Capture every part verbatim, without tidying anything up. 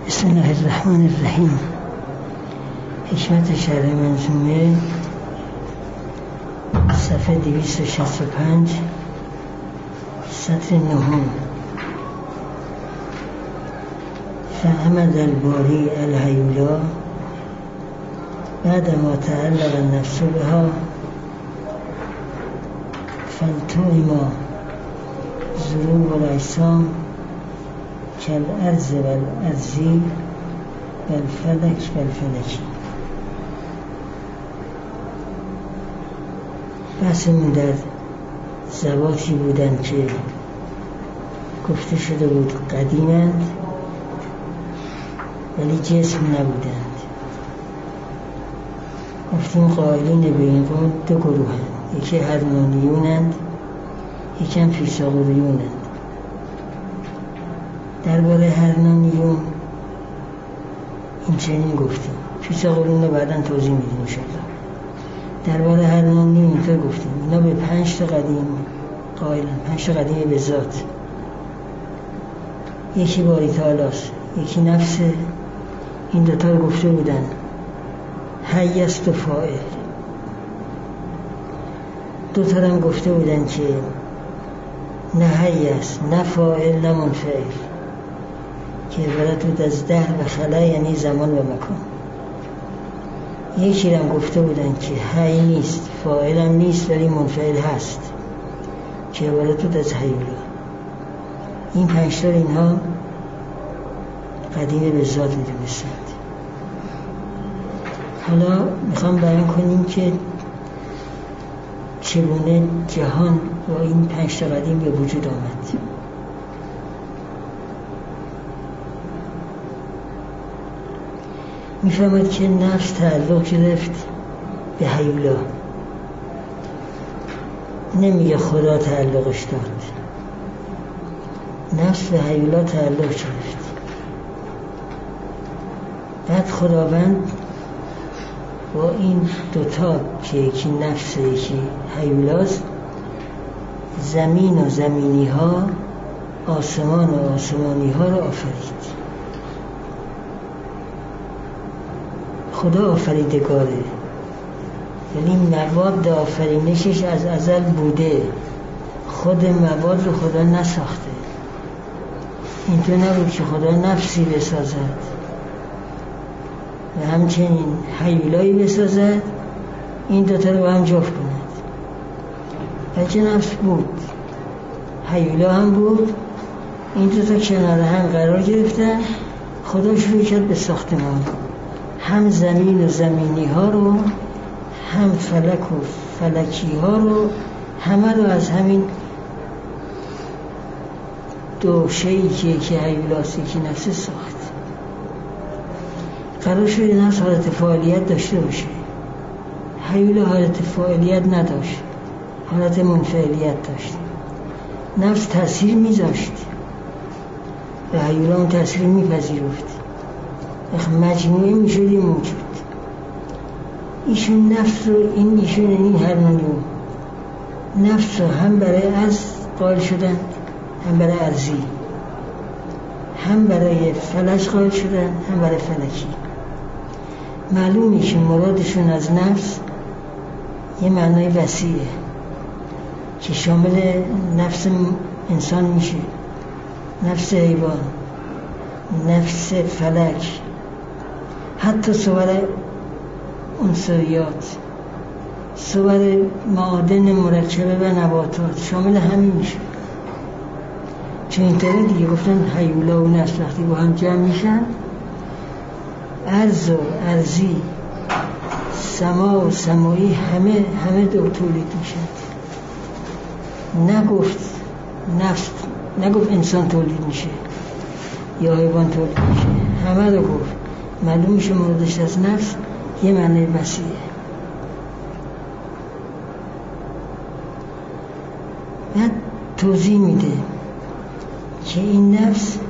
بسم الله الرحمن الرحیم. حکمت شرح منظومه صفحه دویست و شصت و پنج سطر نهم. فحمد الباری الهیولا بعدما تعلق النفس بها فالتوئما ضروب الاجسام كالارض والارضی والفلک والفلکی. بحثمون در ذواتی بودن که گفته شده بود قدیمند ولی جسم نبودند. گفتیم قائلین به این قول دو گروه هست، یکی هرمونیونند یکی هم فیثاغوریونند. درباره هرمونیون این چنین گفتیم، فیثاغوریون رو بعداً توضیح میدیم انشاءالله. درباره هرمونیون اینطور گفتیم اینا به پنج تا قدیم قائلن، پنج تا قدیم به ذات. یکی باری تعالیست، یکی نفسه. این دوتا رو گفته بودن حی است و فاعل. دوتا هم گفته بودن که نه حی است نه فاعل نه منفعل، که عبارت بود از دهر و خلا، یعنی زمان و مکان. یکی هم گفته بودن که حی نیست فاعل هم نیست ولی منفعل هست، که عبارت بود از هیولا. این پنج تا اینها قدیم به ذات میدونستند. حالا میخوام بیان کنیم که چگونه جهان با این پنج تا قدیم به وجود آمد. میفهمد که نفس تعلق گرفت به هیولا، نمیگه خدا تعلقش داد، نفس به هیولا تعلق گرفت. بعد خداوند با این دوتا که یکی نفس یکی هیولاست، زمین و زمینی ها، آسمان و آسمانی ها رو آفرید. خدا آفریدگاره، یعنی مواد آفرینشش از ازل بوده، خود مواد رو خدا نساخته. اینطور نبود که خدا نفسی بسازد و همچنین هیولایی بسازد این دوتا رو با هم جفت کند. بلکه نفس بود، هیولا هم بود، این دوتا کنار هم قرار گرفتن. خدا شروع کرد به ساختمان، هم زمین و زمینی ها رو، هم فلک و فلکی ها رو، همه رو از همین دو شیئی که یکی هیولاست یکی نفس ساخت. قرار شد نفس حالت فعالیت داشته باشه، هیولا حالت فعالیت نداشت، حالت منفعلیت داشت. نفس تأثیر میذاشت و هیولا اون تأثیر میپذیرفت، مجموعه میشد این موجود. ایشون نفس رو، این ایشون این هرمونیون نفس رو هم برای از قائل شدن، هم برای ارضی، هم برای فلک قائل شدن، هم برای فلکی. معلومه که مرادشون از نفس یه معنای وسیعه که شامل نفس انسان میشه، نفس حیوان، نفس فلک، حتی صور عنصریات، صور معادن مرکبه و نباتات شامل همین میشه. چون اینطوری دیگه گفتن هیولا و نفس وقتی با هم جمع میشن، ارض و ارضی، سما و سمایی همه همه دو تولید میشن. نگفت نفس، نگفت انسان تولید میشه یا حیوان تولید میشه، همه رو گفت. معلوم میشه موردش از نفس یه معنی وسیعه. بعد توضیح میده که این نفس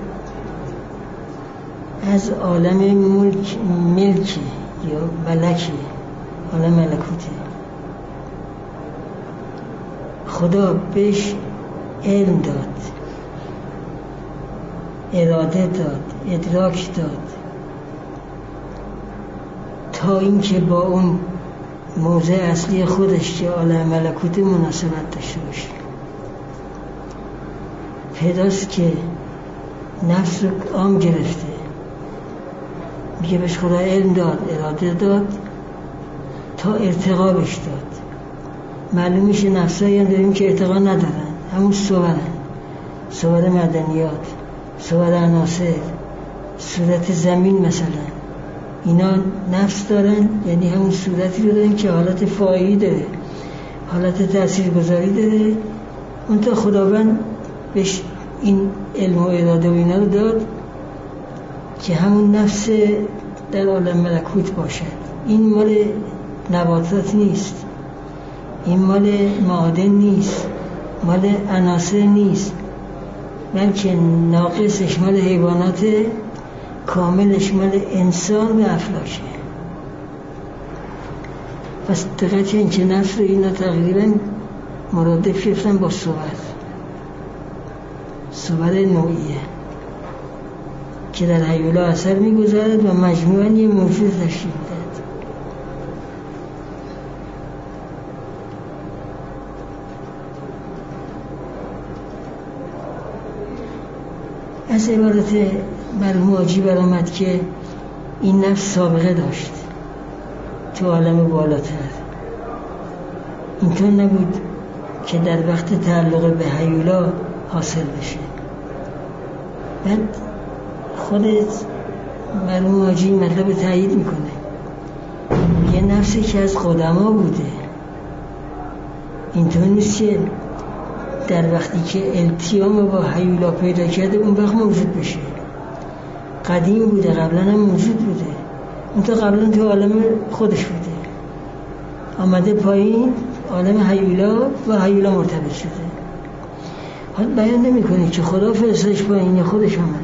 از عالم ملک ملکی یا ملکی، عالم ملکوته. خدا بهش علم داد، اراده داد، ادراک داد، تا اینکه با اون موضع اصلی خودش که عالم ملکوت مناسبت داشته باشه. پیداست که نفس رو عام گرفته، میگه بهش خدا علم داد، اراده داد تا ارتقا بش داد. معلوم میشه نفسایی هم داریم که ارتقا ندارن، همون صورن، صور مدنیات، صور عناصر، صورت زمین مثلا، اینا نفس دارن، یعنی همون صورتی رو دارن که حالت فاعلی داره، حالت تاثیرگذاری داره. اون تا خداوند بهش این علم و اراده و اینا رو داد که همون نفس در عالم ملکوت باشد. این مال نباتات نیست، این مال معادن نیست، مال عناصر نیست، بلکه ناقصش مال حیوانات، کاملش مال انسان و افلاکه. پس دقیقه این که نفس رو اینا تقریبا مرادف گرفتن با صور صور نوعیه که در هیولا اثر میگذارد و مجموعاً یه موجود تشکیل داد. از عبارت مرحوم حاجی برآمد که این نفس سابقه داشت تو عالم بالاتر. اینطور نبود که در وقت تعلق به هیولا حاصل بشه. بعد خودت مرحوم حاجی مطلب تایید میکنه، یه نفسی که از قدما بوده. اینطور نیست که در وقتی که التیام با هیولا پیدا کرده اون وقت موجود بشه. قدیم بوده، قبلا هم موجود بوده، اون تا قبلا تو عالم خودش بوده، آمده پایین عالم هیولا و هیولا مرتبط شده. حالا بیان نمی کنه که خدا فرستش پایین خودش آمد،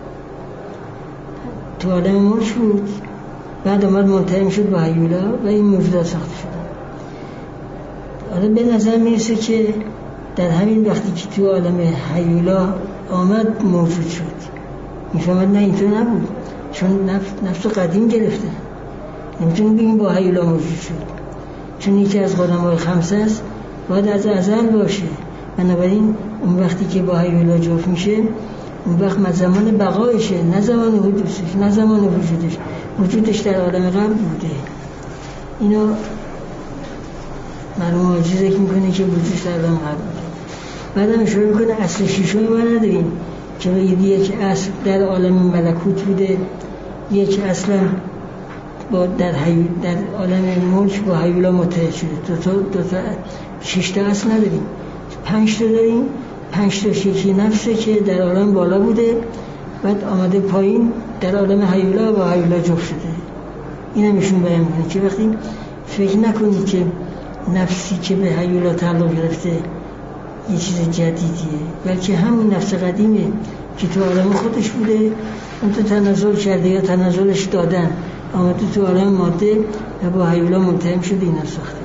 تو عالم ملک بود، بعد آمد منتهی شد با هیولا و این موجودات ساخته شدن. حالا به نظر میرسه که در همین وقتی که تو عالم هیولا آمد موجود شد. میفهمد نه اینطور نبود، چون نفس, نفس قدیم گرفته، نمیتونیم بگیم با هیولا موجود شد، چون یکی از قدمای خمسه است، باید از ازل باشه. بنابراین اون وقتی که با هیولا جفت میشه اون وقت زمان بقایشه، نه زمان حدوثش، نه زمان وجودش. وجودش در عالم قبل بوده. اینو مرحوم حاجی ذکر میکنه که وجودش در عالم قبل بوده. بعدم اشاره میکنه اصل شیشمی ما نداریم که بگید یک اصل در عالم ملکوت بوده، یک اصلا با در, حی... در عالم ملک با هیولا متحد شده. دو تا, دو تا شش تا اصل نداریم، پنج تا داریم. پنج تا یکی نفسه که در عالم بالا بوده، بعد آمده پایین در عالم هیولا با هیولا جفت شده. این هم ایشون بیان میکنه که وقتی فکر نکنید که نفسی که به هیولا تعلق گرفته یه چیز جدیدیه، بلکه همون نفس قدیمه که تو عالم خودش بوده، اون تو تنزل کرده یا تنزلش دادن، آمده تو عالم ماده و با هیولا منتهی شده. اینا ساخته.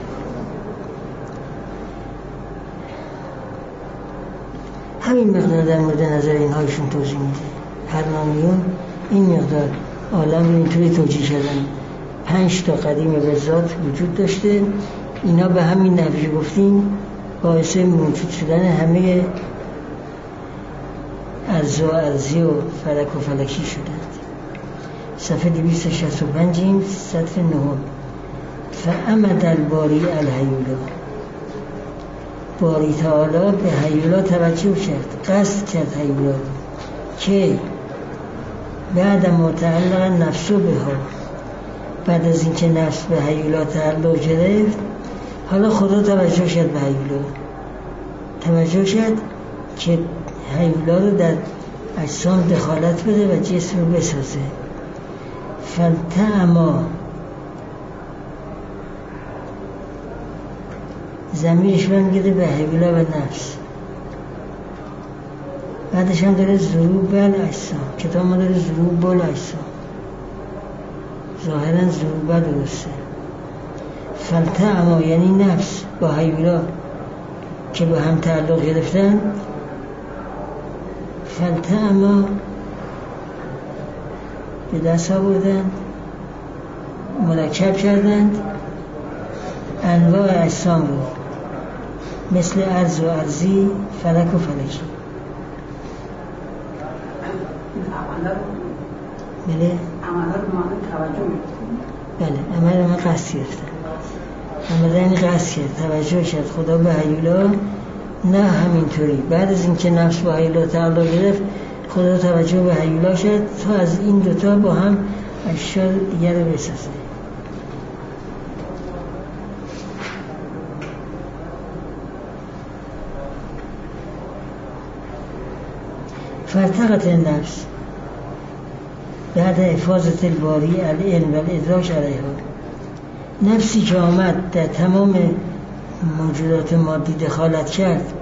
همین مقدار در مورد نظر اینهایشون توضیح میده. هر نامیون این مقدار عالم رو اینطوری توجیه کردن. پنج تا قدیم به ذات وجود داشته، اینا به همین نحوی گفتیم باعث موجود شدن همه ارض و ارضی و فلک و فلکی شدند. صفحه دویست و شصت و پنج سطر نهم. فعمد الباری الهیولا، باری تعالی به هیولا توجه کرد، قصد کرد هیولا که بعد متعلق نفسو به ها، بعد از اینکه نفس به هیولا تعلق گرفت، حالا خدا توجه کرد به هیولا، توجه کرد که هیولا رو در اجسام دخالت بده و جسم رو بسازه. فالتعما، ضمیرش برمیگرده به هیولا و نفس. بعدش هم داره ضروب بل اجسام، کتاب ما داره ضروب بل اجسام، ظاهرا ضروب بل درسته. فالتعما یعنی نفس با هیولا که با هم تعلق گرفتن. فالتعما به دست آوردند، مرکب کردند انواع اجسام رو، مثل ارض و ارضی، فلک و فلکی. بله عمل رو ما توجه میکنیم. بله عمل ما قصد گرفتن، عمل این قصد کرد، توجه کرد خدا به هیولا. نه همینطوری بعد از اینکه نفس با هیولا تعلق گرفت، خدا توجه به هیولا شد تا از این دوتا با هم اشیاء دیگر رو بسازه. فارتقت النفس بعد حفاظت الباری العلم و الادراک علیها. نفسی که آمد در تمام موجودات مادی دخالت کرد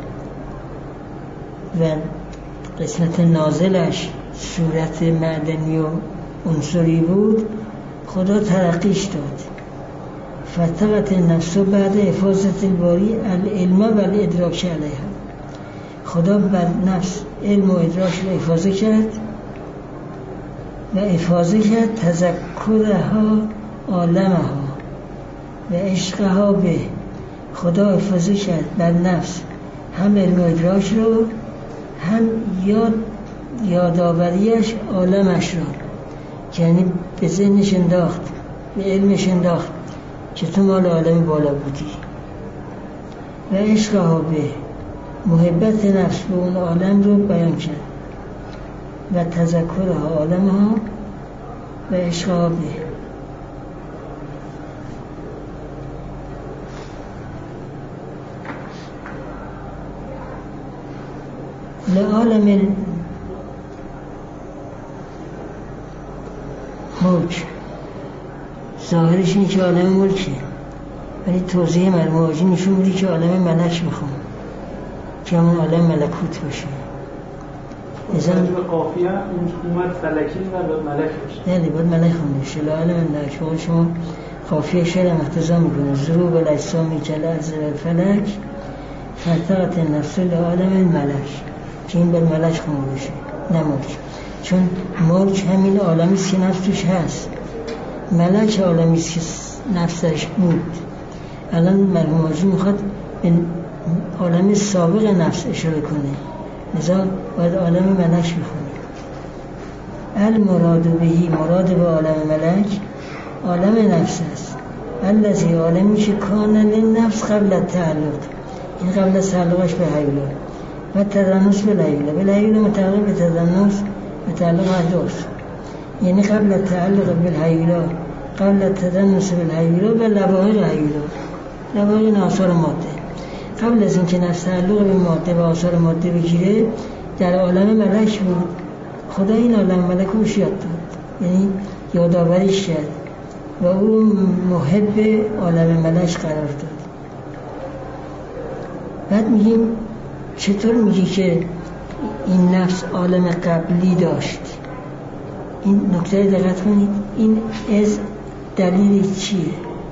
و قسمت نازلش صورت معدنی و عنصری بود، خدا ترقیش داد. فارتقت النفس بعد حفاظت الباری العلم و الادراک علیها. خدا بر نفس علم و ادراک رو حفاظه کرد و حفاظه کرد تذکرها عالمها و عشقها به. خدا حفاظه کرد بر نفس هم علم و ادراک رو، هم یاد یادآوریش عالمش رو، یعنی به ذهنش انداخت، به علمش انداخت که تو مال عالم بالا بودی. و عشقها به، محبت نفس به اون عالم رو بیان کرد و تذکرها عالمها و عشقها به. لعالم الملک، ظاهرش اینه که عالم ملکه، ولی توضیح مرموجی نشون میده که عالم ملک میخوام، که همون عالم ملکوت باشه. ازن به قافیه اومد فلکی و به ملک باشه. نه باید ملک خونده شه. لعالم ملک شما شما قافیه شعر مقتضا میکنه ضروب الاجسامی کالارض والفلک فارتقت النفس لعالم الملک، که این بر ملک خونده شه نه ملک. چون ملک همین عالمی است که نفس توش هست، ملک عالمی است که نفسش بود. الان مرحوم حاجی میخواد به عالم سابق نفس اشاره کنه، لذا باید عالم ملک بخونه. المراد بهی، مراد به عالم ملک عالم نفس است. الذی، عالمی که کان للنفس قبل التعلق، این قبل از تعلقش به هیولا و تدنس به هیولا، به هیولا متعلق به تدنس به تعلق حدوث، یعنی قبل التعلق به هیولا، قبل التدنس به هیولا و لواحق هیولا، لواحق آثار ماده. قبل از اینکه نفس تعلق به ماده و آثار ماده بگیره، در عالم ملک بود. خدا این عالم ملک رو یاد داد، یعنی یادآوریش کرد و او محب عالم ملک قرار داد. بعد میگیم چطور میگی که این نفس عالم قبلی داشت؟ این نکته دقت کنید، این از دلیل چیه؟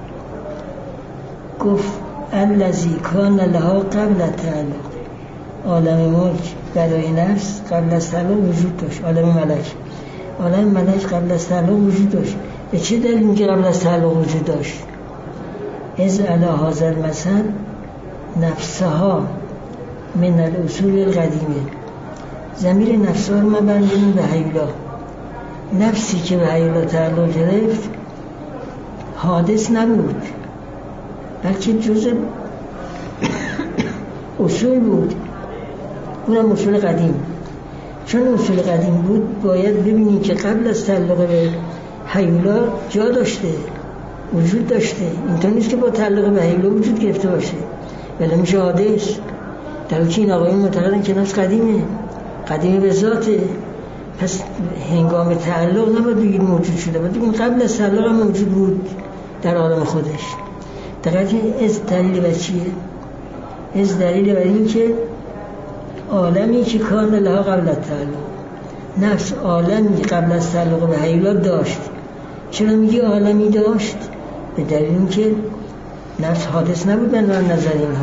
گفت الذی کان لها قبل التعلق، عالم ملک برای نفس قبل از تعلق وجود داشت. عالم ملک، عالم ملک قبل از تعلق وجود داشت. به چه دلیل میگه قبل از تعلق وجود داشت؟ از علی هذا المثل نفسها من الاصول القدیمه. ضمیر نفسها رو ما بندیم به هیولا. نفسی که به هیولا تعلق گرفت حادث نبود، بلکه جزء اصول بود، اونم اصول قدیم. چون اصول قدیم بود باید ببینیم که قبل از تعلق به هیولا جا داشته، وجود داشته. اینطور نیست که با تعلق به هیولا وجود گرفته باشه، ولی میشه حادث. در حالی که این آقایون معتقدن که نفس قدیمه، قدیمه به ذاته، پس هنگام تعلق نباید بگید موجود شده، باید بگیم قبل از تعلق هم موجود بود در عالم خودش. دقیقا از دلیل بر چیه؟ از دلیل بر این که عالمی که کان لها قبل از تعلق، نفس عالمی قبل از تعلق به هیولا داشت. چرا میگه عالمی داشت؟ به دلیل این که نفس حادث نبود به نظر اینها،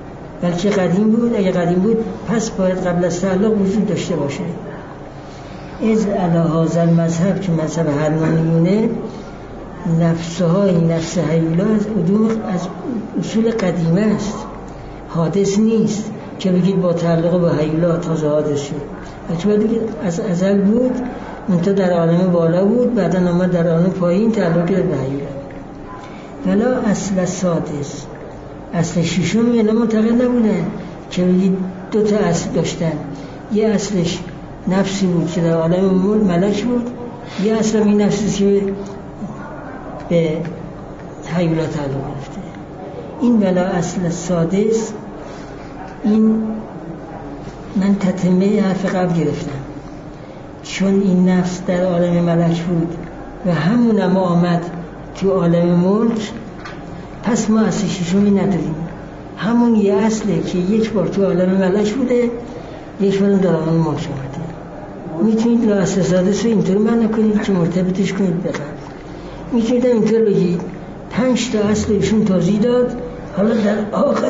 بلکه قدیم بود. اگه قدیم بود پس باید قبل از تعلق وجود داشته باشه. از علی هذا المذهب که مذهب حرمانیونه نفسهای نفس هیولا از از اصول قدیمه است، حادث نیست که بگید با تعلق به هیولا تازه حادث شد، بلکه باید از ازل بود، منتها در عالم بالا بود، بعدا آمد در عالم پایین تعلق به هیولا. ولا اصل سادس، اصل ششم اینا معتقد نبودن که بگید دو تا اصل داشتن، یه اصلش نفسی بود که در عالم ملک بود، یه اصل این نفسی که به هیولا تعلق گرفته. این ولا اصل سادس، این من تتمه حرف قبل گرفتم، چون این نفس در عالم ملک بود و همون هم آمد تو عالم ملک، پس ما اصل ششمی نداریم، همون یه اصله که یک بار تو عالم ملک بوده، یک بار در عالم ملک آمده. میتونید لا اصل سادس رو اینطور معنی کنید که مرتبطش کنید به قبل. میتونید اینطور بگید پنج تا اصل ایشون توضیح داد، حالا در آخر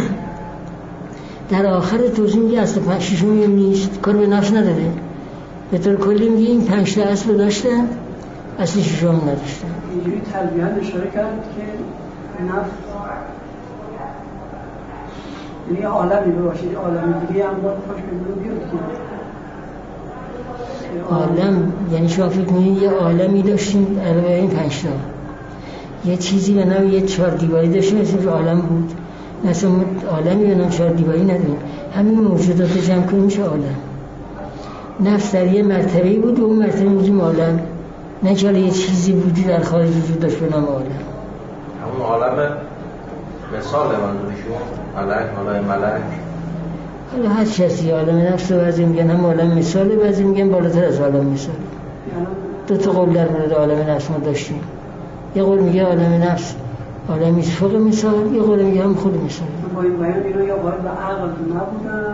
در آخر توضیح میگه اصل ششمی هم نیست، کار به نفس نداره، به طور کلی میگه این پنج تا اصل داشتن، اصل ششمی نداشتن. اینجوری تلبیان اشاره کرد که نفس یعنی عالمی باشید، عالمی دیگه هم باید خوش کنید بیاد که عالم، یعنی شما فکر کنید یه عالمی داشتیم علاوه این پنج تا، یه چیزی به نام یه چهار دیواری داشتیم مثل که عالم بود، مثلا عالمی به نام چهار دیواری نداریم، همین موجودات جمع کنیم میشه عالم. نفس در یه مرتبه‌ای بود و اون مرتبه میگیم عالم، نه که یه چیزی بودی در خارج وجود داشت به نام عالم. همون عالم مثال منظورشون ملک، عالم ملک، حالا هر چیزی عالم نفس رو بعضی میگن هم عالم مثاله، بعضی میگن بالاتر از عالم مثال. دو تا قول در مورد عالم نفس ما داشتیم، یه قول میگه عالم نفس عالمی فوق مثال، یه قول میگه هم خود مثال. با این بیان اینو یا باید به عقل نبودن،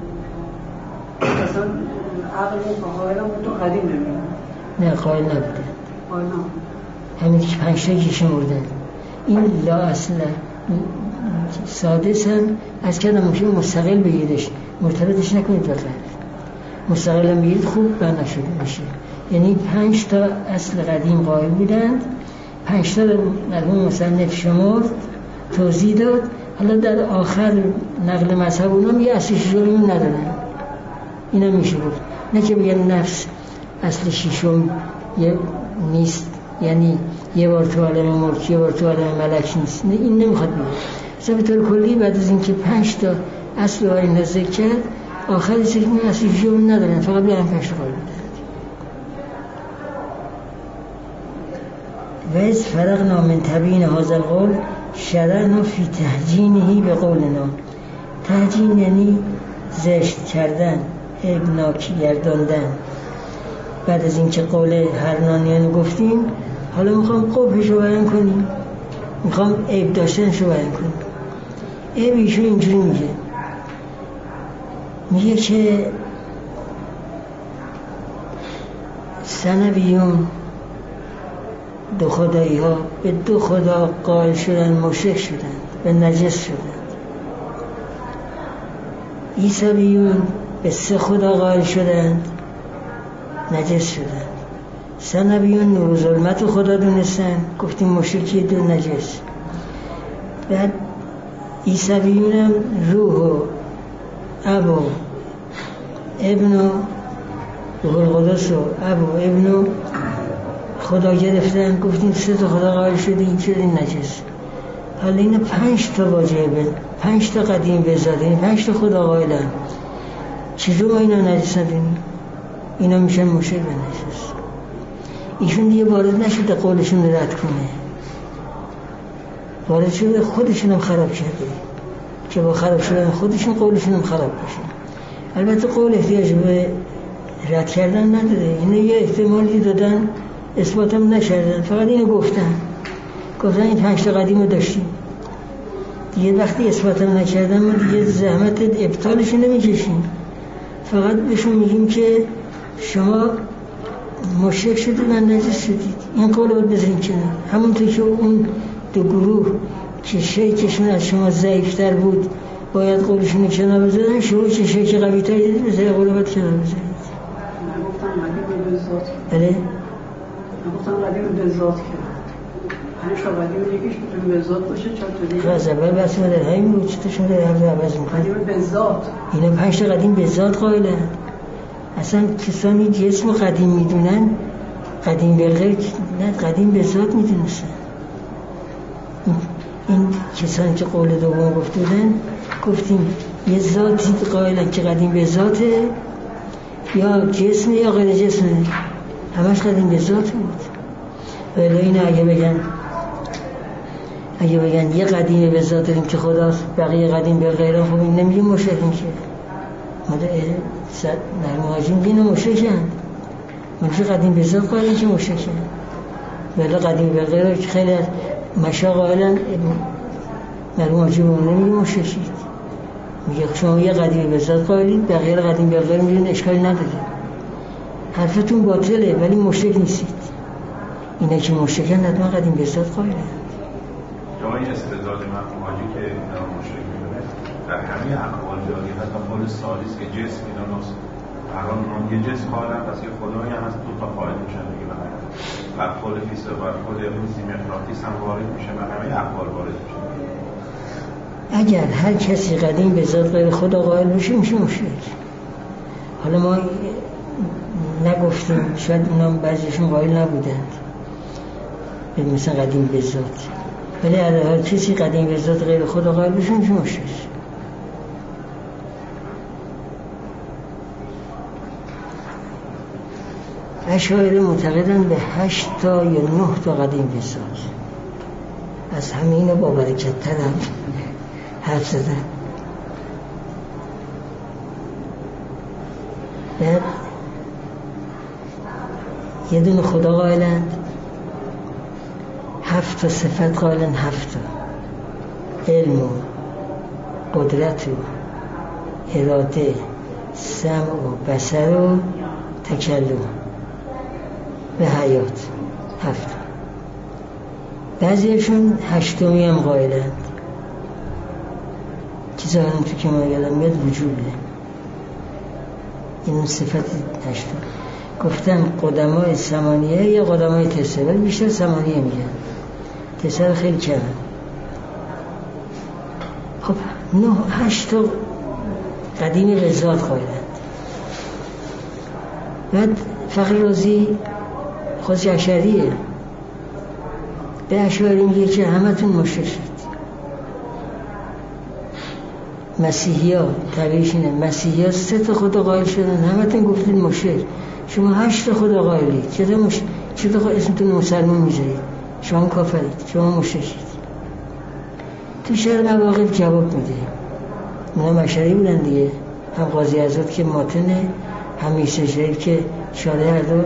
اصلا عقل و قائل هم تو قدیم نمیدن. نه قائل نبوده، قائل نبوده، همین که پنج تایی که شمردن. این لا اصلا سادس هم از کردم ممکنه مستقل بگیرش، مرتبطش نکنید با قلب، مستقل هم بگید خوب بر نشده میشه. یعنی پنج تا اصل قدیم قائل بودند، پنج تا مرحوم مصنف شمرد توضیح داد، حالا در آخر نقل مذهب اونم یه اصل ششمی ندارن. اینا میشه بود، نه که بگن نفس اصل ششم یه نیست، یعنی یه بار تو عالم ملک یه بار تو عالم ملک نیست، نه این نمیخواد بگه. مثلا به طور کلی بعد از اینکه پنج تا اصل رو این ذکر کرد، آخرش که اصل ششم ندارن، فقط بیان پنج تا قائل بودن. و از فرقنا من تبیین هذا القول شرعنا فی تهجینه به قولنا. تهجین یعنی زشت کردن، عیبناک گرداندن. بعد از اینکه قول حرمانیان گفتیم، حالا میخوام قبحش رو بیان کنیم، میخوام عیب داشتنش رو بیان کنیم. عیب ایشون اینجوری میگه میگه که ثنویون دو خدایی ها به دو خدا قائل شدن، مشرک شدن، به نجس شدن. عیسویون به سه خدا قائل شدند، نجس شدند. ثنویون نور و ظلمت و خدا دونستن، گفتیم مشرکی دو نجس. بعد عیسویون هم روح و اب و ابن و روح القدس و اب و ابن و خدا گرفتن، گفتیم سه تا خدا قائل شدیم، شدیم نجس. حالا اینا پنج تا واجبه، پنج تا قدیم بزادین، پنج تا خدا قائلن، چجور ما اینا نجس ندونیم؟ اینا میشن مشرک و نجس. ایشون دیگه وارد نشده قولشون رو رد کنه، وارد شده خودشون هم خراب کرده که با خراب شدن خودشون قولشون هم خراب بشه. البته قول احتیاج به رد کردن نداره، اینا یه احتمالی دادن، اثبات هم نشدن، فقط اینو گفتن گفتن این پنج تا قدیم رو داشتیم دیگه. وقتی اثبات هم نکردن ما دیگه زحمت ابطالشو نمیکشیم، فقط بهشون میگیم که شما مشرک شدید و نجس شدید. این قول رو بذارین کنار. همونطور که اون دو گروه که شیکشون از شما ضعیفتر بود باید قولشون کنار بذارن، شما که شیک قوی تر دیدید بذارید قول باید کنار بذارید. ذات کرد. بله؟ من گفتم قدیم به ذات کرد. پنج تا قدیم یکیش میتونه به ذات باشه، چهار تا دیگه. از اول بس ما در همین بود، چطورشون در حرف عوض میکنه؟ قدیم به ذات. اینا پنج تا قدیم به ذات قائلن. اصلا کسانی جسم رو قدیم میدونن، قدیم به غیر نه، قدیم به ذات میدونستن. این, این کسانی که قول دوم گفته بودن، گفتیم یه ذاتی قائلن که قدیم به ذاته، یا جسم یا غیر جسمه، همش قدیم به ذات بود. ولی اینه اگه بگن اگه بگن یه قدیم به ذات داریم که خداست، بقیه قدیم به غیره، خب این نمیگیم مشرک میشه. مهاجم دین مشرکن، منفی قدیم به ذات قائلن که مشرکن. ولی قدیم به غیره که خیلی از مشا قائلن، مهاجم نمیگیم مشرکید. میگه شما یه قدیم به ذات قائلید، بقیه قدیم به غیره میگن اشکالی نداره، حرفتون باطله ولی مشرک نیستید. اینا که مشرکن حتما قدیم به ذات قائلن. یا این استدلال مفهومی که در مشرک می‌کنه در همه اقوال جاری هست، قول ثالث که جسم اینا ناست هران اون یه جسم قائلن، پس یه خدایی هم هست، دو تا قائل میشن دیگه. و قول فیث و قول روزی مقراطیس هم وارد میشه و همه اقوال وارد میشه. اگر هر کسی قدیم به ذات غیر خدا قائل بشه میشه مشرک. حالا ما نگفتیم، شاید اونا بعضیشون قائل نبودند مثلا قدیم به ذات، ولی اگر هر کسی قدیم به ذات غیر خدا قائل بشه میشه مشرک. اشاعره معتقدن به هشت تا یا نه تا قدیم به ذات. از همه اینا با برکت تر هم حرف زدن. بعد یه دونه خدا قائلند، هفت تا صفت قائلن، هفت تا علم و قدرت و اراده، سمع و بصر و تکلم و حیات، هفت. بعضیشون هشتمی هم قائلند که ظاهرا تو که ما یادم میاد وجوده. این صفت هشتم گفتن قدمای ثمانیه یا قدمای تسعه، ولی بیشتر ثمانیه میگن، تسعه خیلی کمه. خب نه هشت تا قدیم به ذات قائلند. بعد فقر رازی خودش اشعریه، به اشعری میگه که همتون مشرک شد. مسیحی ها تعبیرش اینه، مسیحی ها سه تا خدا قائل شدن، همتون گفتید مشرک. شما هشت تا خدا قائلید، چطور مش... چطور اسمتون مسلمان میذارید؟ شما کافرید، شما مشرکید. تو شهر مواقف جواب میده. اونا اشعری بودن دیگه، هم قاضی عزاد که ماتنه، هم عیسی شریف که شارع هر دو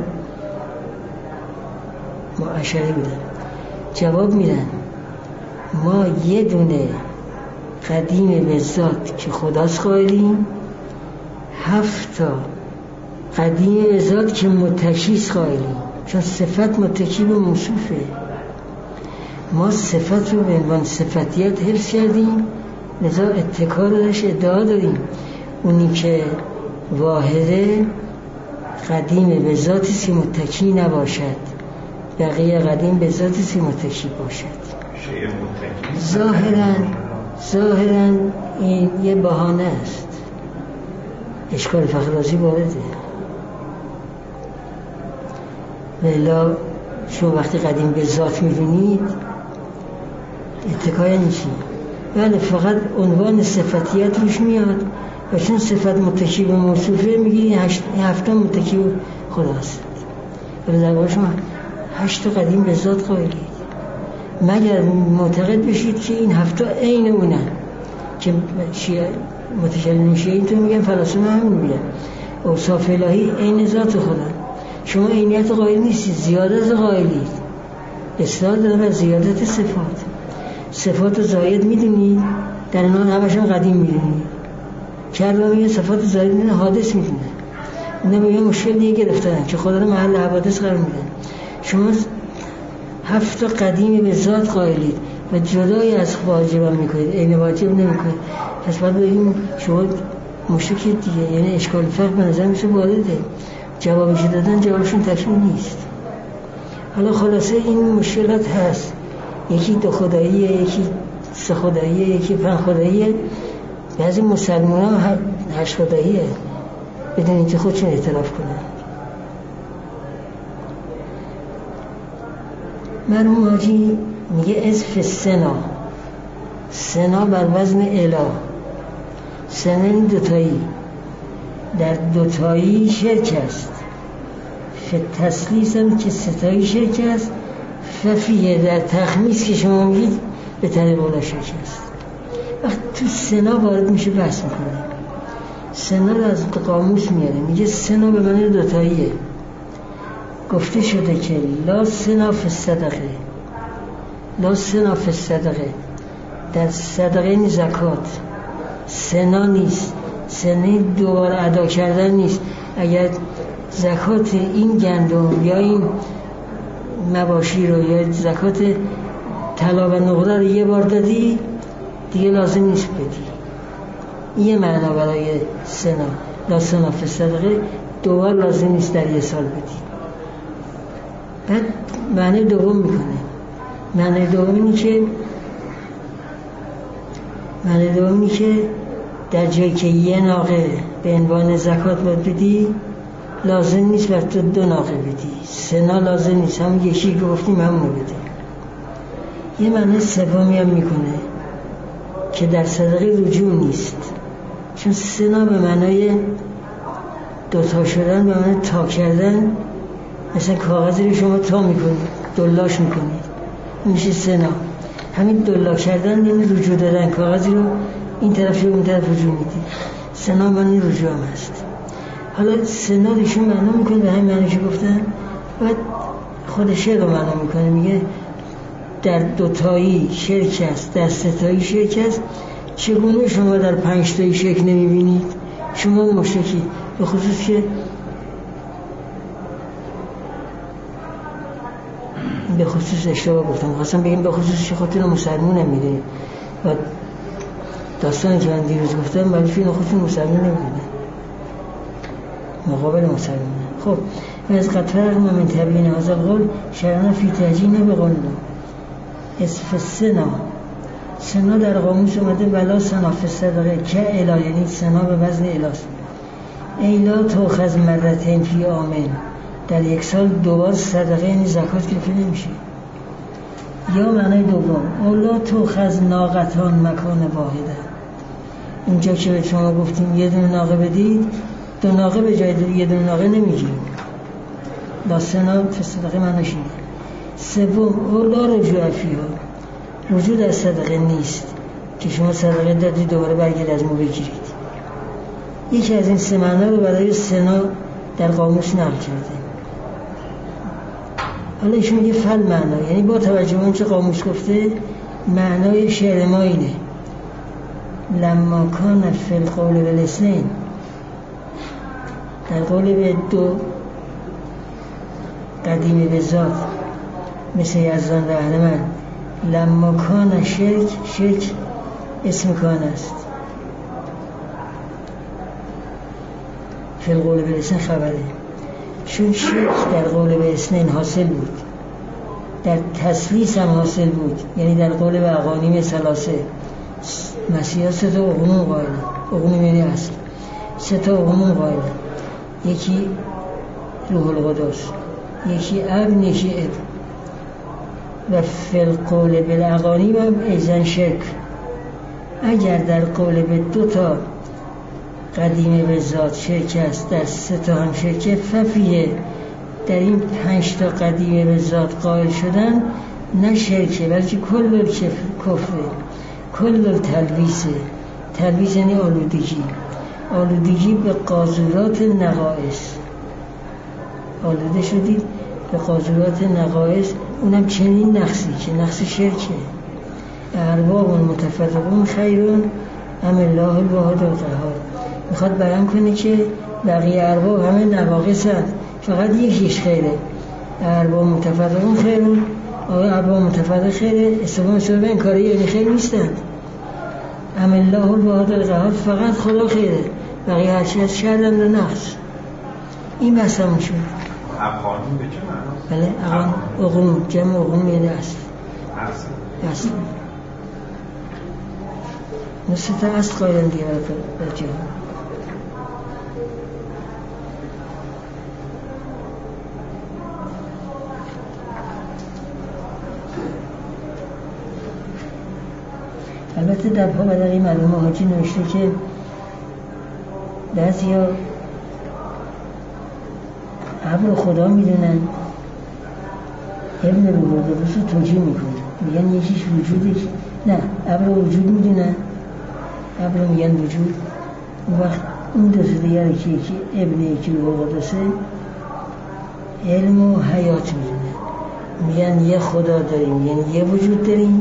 ما اشعری بودن. جواب میدن ما یه دونه قدیم به ذات که خداست قائلیم، هفت تا قدیم به ذات که متکیست قائلیم، چون صفت متکی به موصوفه. ما صفت رو به عنوان صفتیت حفظ کردیم، لذا اتکا رو داشت ادعا داریم. اونی که واحده قدیم به ذاتی که متکی نباشد، بقیه قدیم به ذاتی که متکی باشد. ظاهراً ظاهراً این یه بهانه است، اشکال فقر رازی وارده. ولی شما وقتی قدیم به ذات می‌بینید اتکای نیشید، ولی فقط عنوان صفتیت روش میاد و چون صفت متکی به موصوفه میگی هفته متکی به خداست. ولی در واقع شما هشت قدیم به ذات قائلید، مگر معتقد بشید که این هفته عین اونه که شیعه متکلم شیعه اینطور میگن، فلاسفه هم میگن اوصاف الهی عین ذات خدا. شما عینیت قائل نیستید، زیادت قائلید. اصلاح داره زیادت صفات. صفات زاید میدونید، در اونان همشون قدیم میدونید. کرده میگه صفات زاید میدونه، حادث میدونه. اینا میگه مشکل دیگه گرفتن که خدا رو محل حوادث قرار میدن. شما هفت قدیم به ذات قائلید و جدای از واجب هم میکنید، این واجب نمیکنید. پس باید بگیم شما مشکل دیگه، یعنی اشکال فرق به نظر میشه وارده. جوابش دادن جوابشون تکمیل نیست. حالا خلاصه این مشکلات هست، یکی دو خداییه، یکی سه خداییه، یکی پنج خداییه، بعضی مسلمان ها هشت خداییه بدون اینکه خودشون اعتراف کنن. مرحوم حاجی میگه از فسنا، سنا بر وزن اله، سنا این دوتایی، در دوتایی شرک است، فتسلیس هم که ستایی شرک است، ففیه در تخمیس که شما میگید به طریق اولا شرک است. وقت تو سنا وارد میشه بحث میکنه، سنا رو از قاموس میاره، میگه سنا به معنی دوتاییه. گفته شده که لا سنا فی الصدقه، لا سنا فی الصدقه، در صدقه این زکات سنا نیست، سنی دوباره ادا کردن نیست. اگر زکات این گندم یا این مباشی رو یا زکات طلا و نقره رو یه بار دادی دیگه لازم نیست بدی. یه معنا برای سنا، لا سنا فی الصدقه، دوبار لازم نیست در یه سال بدی. بعد معنی دوم میکنه، معنی دوم اینی که معنی دوم اینی که در جایی که یه ناقه به عنوان زکات باید بدی لازم نیست بر تو دو ناقه بدی، سنا لازم نیست، همون یکی که گفتیم همون رو بده. یه معنی سومی هم میکنه که در صدقه رجوع نیست، چون سنا به معنای دوتا شدن، به معنی تا کردن، مثلا کاغذی رو شما تا میکنید دلاش میکنید میشه سنا. همین دلا کردن یعنی رجوع دادن، کاغذی رو این طرف رو اون طرف رجوع میدید، سنا معنی رجوع هم هست. حالا سنا ایشون معنا میکنه به همین معنی که گفتن، بعد خود شعر رو معنا میکنه، میگه در دوتایی شرک است، در ستایی شرک است. چگونه شما در پنجتایی شرک نمیبینید؟ شما مشرکی. به خصوص که به خصوص اشتباه گفتم، خواستم بگیم به خصوص که خودتون مسلمون هم میدونید و داستانی که من دیروز گفتم ولی فیلم خودتون مسلمون نمیدونید مقابل مسلمون. خب از قطر ما من تبیین هذا القول شرعنا فی تهجین به قولنا اسف سنا، سنا در قاموس اومده ولا سنا فی الصدقه که الا، یعنی سنا به وزن الاست. ایلا تؤخذ مرتين فی عامین، در یک سال دوبار صدقه یعنی زکات گرفته نمیشه. یا معنی دوم اولا تؤخذ ناقتان مکان واحده، اینجا که به شما گفتیم یه دونه ناقه بدید، دو ناقه به جای یه دونه ناقه نمیگیریم، لا سنا فی الصدقه معنیش اینه. سوم اولا رجوع فیها، رجوع در صدقه نیست که شما صدقه دادی دوباره برگرد از ما بگیرید. یکی از این سه معنا رو برای سنا در قاموس نقل کرده. حالا ایشون میگه فل معنا، یعنی با توجه به اون چه قاموس گفته معنای شعر ما اینه لما کان فی القول بالاثنین، در قول به دو قدیم به ذات مثل یزدان و اهرمن، لما کان شرک، شرک اسم کان است، فی القول بالاثنین خبره، چون شرک در قول به اثنین حاصل بود، در تسلیس هم حاصل بود، یعنی در قول به اقانیم ثلاثه مسیحا سه تا اقنوم قائله، اقنوم یعنی اصل، سه تا اقنوم قائله، یکی روح القدس، یکی ابن، یکی ابن. و فی القول بالاقانیم هم ایزن شرک، اگر در قول به دو تا قدیمه به ذات شرک است، در سه تا هم شرکه، ففیه در این پنج تا قدیمه به ذات قائل شدن نه شرکه بلکه کل کفره، کل تلویسه. تلویس یعنی آلودگی، آلودگی به قاذورات نقائص، آلوده شدید به قاذورات نقائص، اونم چنین نقصی که نقص شرکه. ارباب متفرقون خیرون ام الله الواحد القهار، میخواد بیان کنه که بقیه ارباب همه نواقص هست، فقط یکیش خیره. ارباب متفرقون خیرون، آقای ارباب متفرق خیره، استفاده سبب این کاری یعنی خیر نیستند. ام الله الواحد القهار، فقط خدا خیره، بقیه هرچی از شر هم نقص. این بحث همون شد. افغانی به چه معناست؟ بله اقوان اقوم جمع اقوم یعنی اصل اصل اصل مثل تا اصل قایلن دیگه برای جهان. البته در پا بدقی معلوم حاجی نوشته که بعضی ها ابر خدا میدونن، ابن روح رو توجیه میکنن، میگن یکیش وجودش نه ابر وجود میدونن، ابر میگن وجود. اون وقت اون دو سه دیگر که یکی ابن یکی روح قدسه علم و حیات میدونن، میگن یه خدا داریم یعنی یه وجود داریم.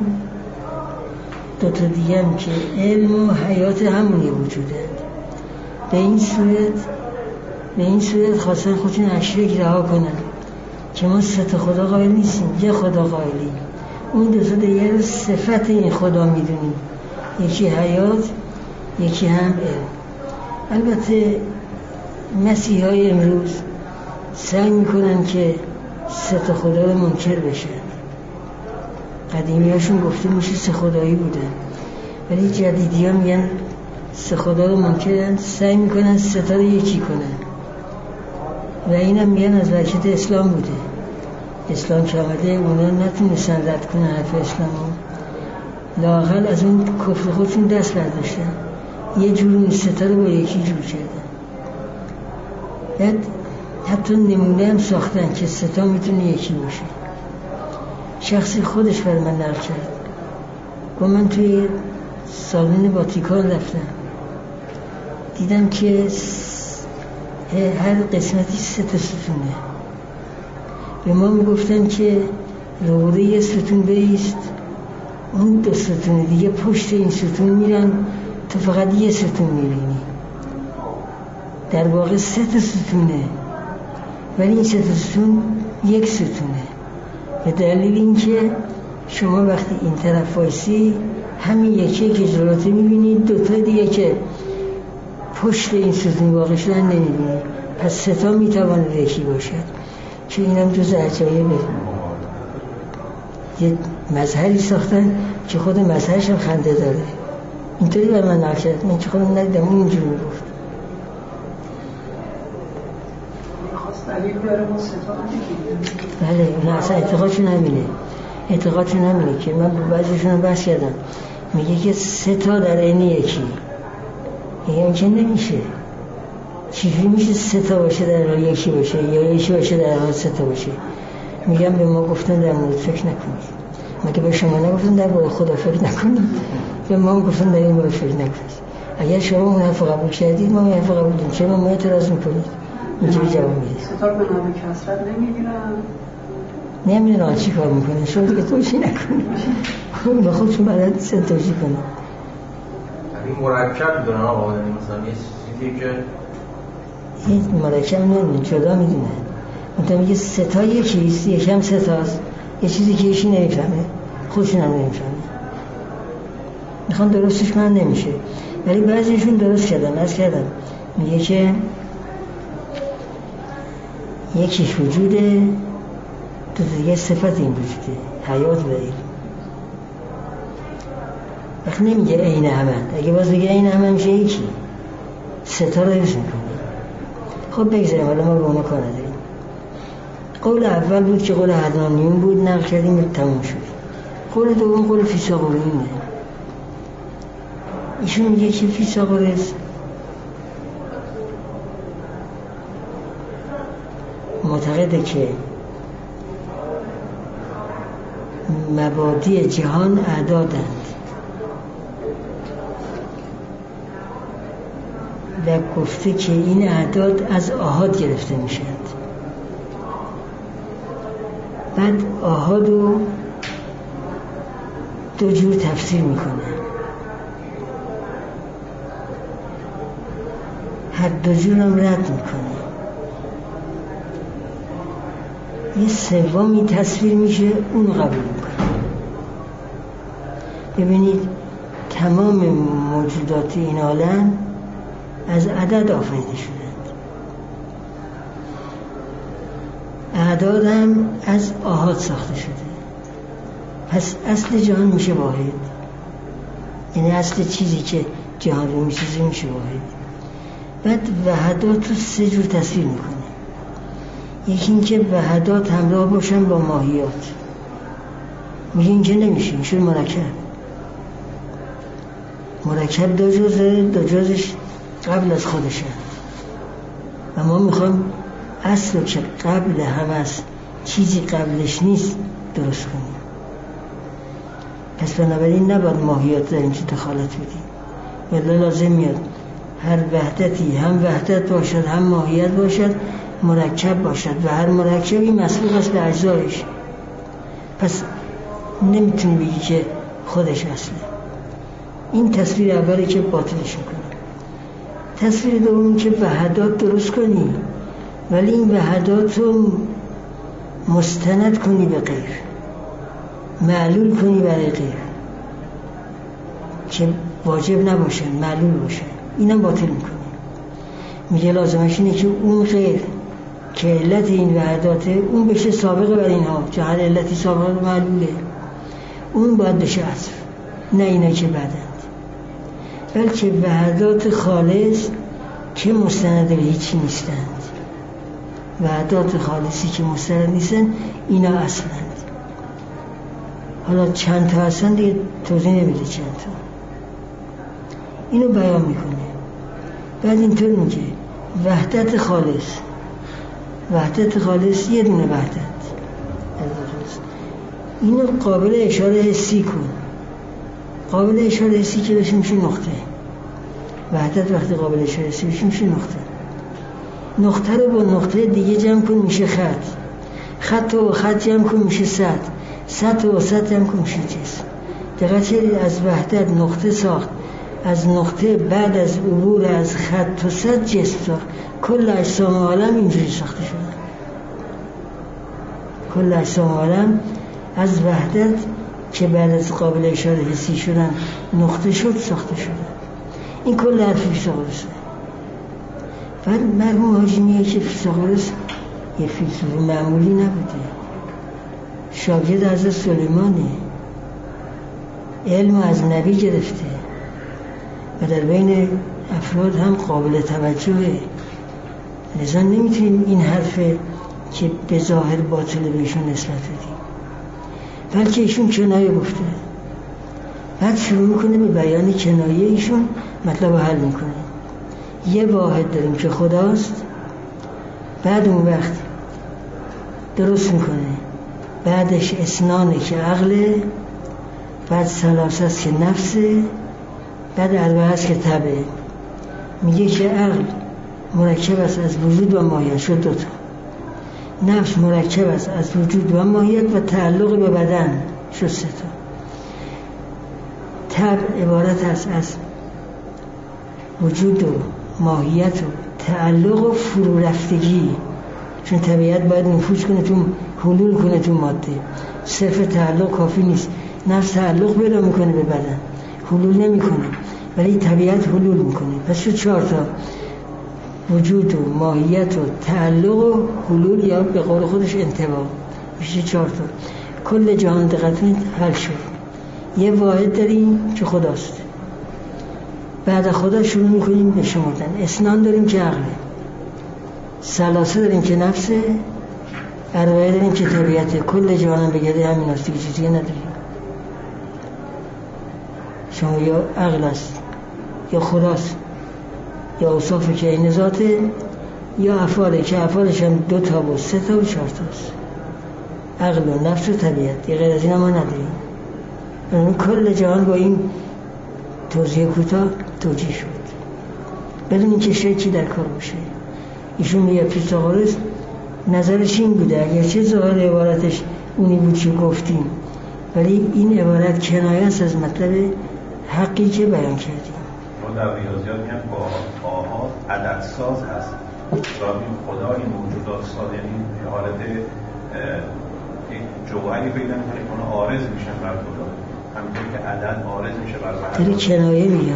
دو تا دیگه هم که علم و حیات همون یه وجوده. به این صورت به این صورت خواستن خودشون اشرک رها کنن که ما سه تا خدا قائل نیستیم، یه خدا قائلیم. اون دو تا دیگه صفت این خدا میدونیم، یکی حیات یکی هم علم. البته مسیحای امروز سعی میکنن که سه تا خدا رو منکر بشن. قدیمی هاشون گفته میشه سه خدایی بودن، ولی جدیدی ها میگن سه خدا رو منکرن، سعی میکنن سه تا رو یکی کنن و اینم میگن از برکت اسلام بوده. اسلام که آمده اونا نتونستن رد کنن حرف اسلام ها، لااقل از اون کفر خودشون دست برداشتن، یه جور اون سه تا رو با یکی جور کردن. بعد حتی نمونه هم ساختن که سه تا میتونه یکی باشه. شخصی خودش بر من نقل کرد، گفت من توی سالن واتیکان رفتم، دیدم که هر قسمتی سه تا ستونه. به ما میگفتن که روبروی یه ستون بایست، اون دو ستون دیگه پشت این ستون میرن، تو فقط یه ستون میبینی. در واقع سه تا ستونه ولی این سه تا ستون یک ستونه. به دلیل اینکه شما وقتی این طرف وایسی همین یکی که جلوته میبینید، دوتا دیگه که پشت این ستون واقع شدن نمیبینید. پس سه تا میتواند یکی باشد که اینم جز عجایبه. یه مظهری ساختن که خود مظهرش هم خنده داره. اینطوری بر من نقل کرد، من که خودم ندیدم اون اینجوری میگفت. بله نه اصلا اعتقادشون همینه، اعتقادشون همینه که من با بعضیشون رو بحث کردم، میگه که سه تا در عین یکی. میگه این که نمیشه، چیزی میشه سه تا باشه در حال یکی باشه یا یکی باشه در حال سه تا باشه. میگم به ما گفتن در مورد فکر نکنید، مگه به شما نگفتن در مورد خدا فکر نکنید؟ به ما گفتن در این مورد فکر نکنید. اگر شما اون حرف قبول کردید ما اون حرف قبول کردیم، چرا ما اعتراض میکنید؟ اینجوری جواب میده. ستار به نام کسرت نمیگیرن، نمیدونم چی کار میکنه، شما دیگه توجیه نکنید، به خودشون بلد سن توجیه کنید. این مرکب میدونن آقا، مثلا یه چیزی که این مرکب نمیدونن، جدا میدونن. منطقه میگه سه تا یکیست، یکم سه تاست، یه چیزی که ایشی نمیفهمه، خودشون هم نمیفهمه، میخوان درستش من نمیشه. ولی بعضیشون درست کردن. از کردم میگه که یکیش وجوده، دو دیگه صفت این وجوده، حیات و علم. وقت نمیگه عین همه، اگه باز بگه عین همه میشه یکی، سه تا رو حفظ میکنه. خب بگذاریم، حالا ما به اونو کار نداریم. قول اول بود که قول حدانیون بود، نقل کردیم تموم شد. قول دوم قول فیثاغوریونه. ایشون میگه که فیثاغورس معتقده که مبادی جهان اعدادند و گفته که این اعداد از آحاد گرفته میشند. بعد آحاد رو دو جور تفسیر میکنه، هر دو جور هم رد میکنه. یه سومی تصویر میشه، اون قبول میکنه. ببینید تمام موجودات این عالم از عدد آفریده شدند. اعداد هم از آحاد ساخته شده. پس اصل جهان میشه واحد، یعنی اصل چیزی که جهان رو میسازه میشه واحد. بعد وحدات رو سه جور تصویر میکنه. یکی این که وحدات همراه باشن با ماهیات، میگه این که نمیشه، میشه مرکب. مرکب دو جزه، دو جزش قبل از خودشه و ما میخوایم اصل که قبل هم از چیزی قبلش نیست درست کنیم. پس بنابراین نباید ماهیات داریم که دخالت بدیم، ولی لازم میاد هر وحدتی هم وحدت باشد هم ماهیت باشد، مرکب باشد و هر مرکبی مسبوق است به اجزایش. پس نمیتونی بگی که خودش اصله. این تصویر اولی که باطلش میکنه. تصویر دومی که وحدات درست کنی ولی این وحدات رو مستند کنی به غیر، معلول کنی برای غیر که واجب نباشه، معلول باشه. اینم باطل میکنه. میگه لازمش اینه که اون غیر که علت این وحداته اون بشه سابقه بر اینها، که هر علتی سابقه معلوله، اون باید بشه اصل، نه اینا که بعدند. بلکه وحدات خالص که مستند به هیچی نیستند، وحدات خالصی که مستند نیستند اینا اصلند. حالا چند تا هستن دیگه توضیح نمیده چند تا، اینو بیان میکنه. بعد اینطور میگه وحدت خالص، وحدت خالص یه دونه وحدت، اینو قابل اشاره حسی کن. قابل اشاره حسی که بشه میشه نقطه. وحدت وقتی قابل اشاره حسی بشه میشه نقطه. نقطه رو با نقطه دیگه جمع کن میشه خط. خط رو با خط جمع کن میشه سطح. سطح رو با سطح جمع کن میشه جسم. دقیقا چه از وحدت نقطه ساخت، از نقطه بعد از عبور از خط و سطح جسم ساخت. کل اجسام عالم اینجوری ساخته شده. کل اجسام عالم از وحدت که بعد از قابل اشاره حسی شدن نقطه شد ساخته شده. این کل حرف فیثاغورسه. بعد مرحوم حاجی میگه که فیثاغورس یه فیلسوف معمولی نبوده، شاگرد حضرت سلیمانه، علم از نبی گرفته و در بین افراد هم قابل توجهه. لذا نمیتونیم این حرفه که به ظاهر باطله بهشون نسبت بدیم، بلکه ایشون کنایه گفته. بعد شروع میکنه به بیان کنایه ایشون، مطلب حل میکنه. یه واحد داریم که خداست، بعد اون وقت درست میکنه، بعدش اسنانه که عقله، بعد ثلاثه است که نفسه، بعد اربعه است که طبعه. میگه که عقل مرکب است از وجود و ماهیت، شد دوتا. نفس مرکب است از وجود و ماهیت و تعلق به بدن، شد سه تا. طبع عبارت است از وجود و ماهیت و تعلق و فرو رفتگی، چون طبیعت باید نفوذ کنه تو، حلول کنه تو ماده. صرف تعلق کافی نیست. نفس تعلق پیدا میکنه به بدن، حلول نمیکنه، ولی طبیعت حلول میکنه. پس شد چهار تا: وجود و ماهیت و تعلق و حلول، یا به قول خودش انطباق. میشه چهار تا. کل جهان دقیقاً حل شد. یه واحد داریم که خداست، بعد خدا شروع میکنیم به شمردن. اسنان داریم که عقله، ثلاثه داریم که نفسه، اربعه داریم که طبیعته. کل جهان بگرده همین هستی که چیزی نداریم. شما یا عقل است یا خداست یا اوصافه که این ذاته، یا افعاله که افعالش هم دو تا و سه تا و چهار تاست. عقل و نفس و طبیعت، یه غیر از این ما نداریم. یعنی کل جهان با این توضیح کوتاه توجیه شد، بدون اینکه شکی در کار باشه. ایشون میگه فیثاغورس نظرش این بوده، اگرچه ظاهر عبارتش اونی بود که گفتیم، ولی این عبارت کنایه است از مطلب حقی که بیان کردیم. ما در ریاضیات میگن آها عددساز هست، شاید این خدا این موجودات ساز، یعنی حالت یک جوهری پیدا میکنه که اون عارض میشن بر خدا، همینطور که عدد عارض میشه بر وحدت. داری کنایه میگه،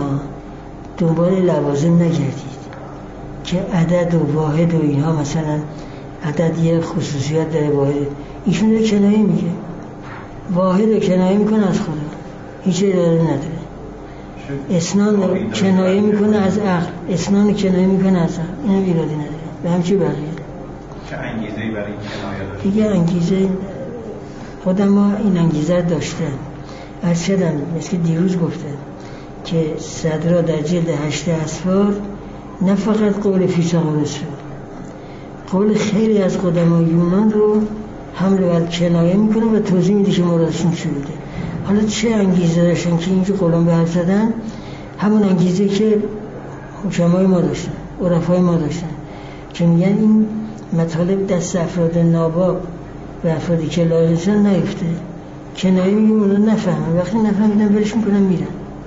دنبال لوازم نگردید که عدد و واحد و اینها مثلا عدد یه خصوصیت داره واحد، ایشون رو کنایه میگه، واحد رو کنایه میکنه از خدا، هیچ ارادی نداره. اسنان رو کنایه میکنه از عقل، اسنان رو کنایه میکنه از عقل، اینم ایرادی نداره. به همچی بقیه چه انگیزه‌ای برای این کنایه داشت؟ دیگه انگیزه خودم ما این انگیزه داشتن. از شدم مثل دیروز گفتن که صدرا در جلد هشت اسفار نه فقط قول فیثاغورس رو، قول خیلی از قدمای یونان رو حمل بر کنایه میکنه و توضیح میده که مرادشون چی بوده. حالا چه انگیزه داشتن که اینجا قولان به حرف زدن؟ همون انگیزه که حکمای ما داشتن، عرفای ما داشتن، که میگن این مطالب دست افراد ناباب و افرادی که لایقشن نیفته. کنایه میگیم اونا نفهمن، وقتی نفهمیدن ولش میکنن میرن.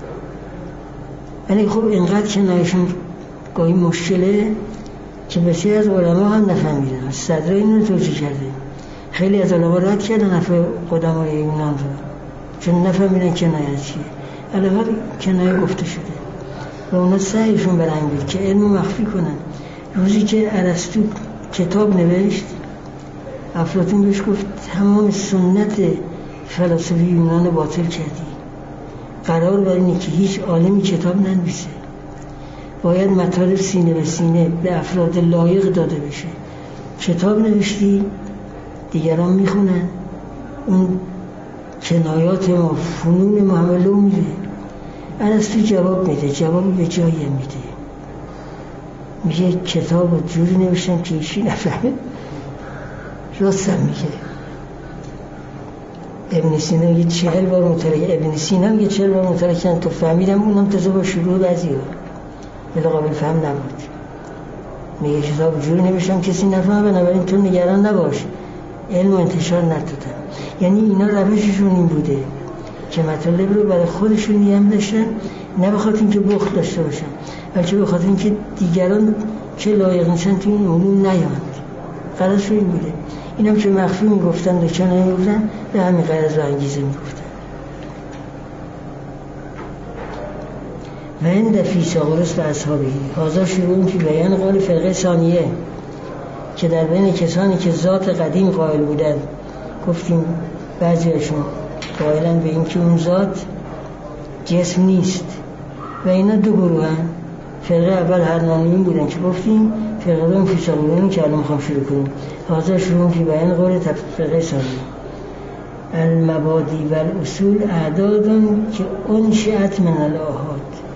ولی خب اینقدر کنایهشون گاهی مشکله که بسیار از علما هم نفهمیدن. صدر این رو توجیه کرده، خیلی از علما رد کردن نفع قدمای یونان رو چون نفهمیدن کنایه چیه. علاوه کنایه گفته شده و اونا سعیشون برای این بود که علمو مخفی کنن. روزی که ارسطو کتاب نوشت، افلاطون بهش گفت تمام سنت فلسفی یونان باطل کردی. قرار بر اینه که هیچ عالمی کتاب ننویسه، باید مطالب سینه به سینه به افراد لایق داده بشه. کتاب نوشتی دیگران میخونن، اون کنایات ما، فنون ما همه لو میره. ارسطو جواب میده، جواب به جایی میده، میگه کتاب جوری نوشتن که ایشی نفهمه. راستم میگه. ابن سینا یه چهل بار مطالعه، ابن سینا یه چهل بار مطالعه کردن تو فهمیدم، اونم تازه با شروع بعضی ها بلا قابل فهم نبود. میگه کتاب جوری نوشتم کسی نفهمه، بنابراین تو نگران نباش، علم و انتشار ندادن. یعنی اینا روششون این بوده که مطالب رو برای خودشون نگه داشتن، نه به خاطر اینکه بخل داشته باشن، بلکه به خاطر اینکه دیگران که لایق نیستن تو این علوم نیایند. غرض این بوده. اینم که مخفی میگفتن و کنایه میگفتن، به همین غرض و انگیزه میگفتن. و این فیثاغورس و اصحابه هازا شروع فی بیان قول فرقه ثانیه که در بین کسانی که ذات قدیم قائل بودن، گفتیم بعضیشون قائلن به این که اون ذات جسم نیست و اینا دو گروه هن. فرقه اول هرنانیون بودن که گفتیم، فرقه دوم فیثاغوریون که الان میخوام شروع کنیم. هازا شروع فی بیان قول فرقه ثانیه المبادی و الاصول اعدادن که انشأت من الآحاد.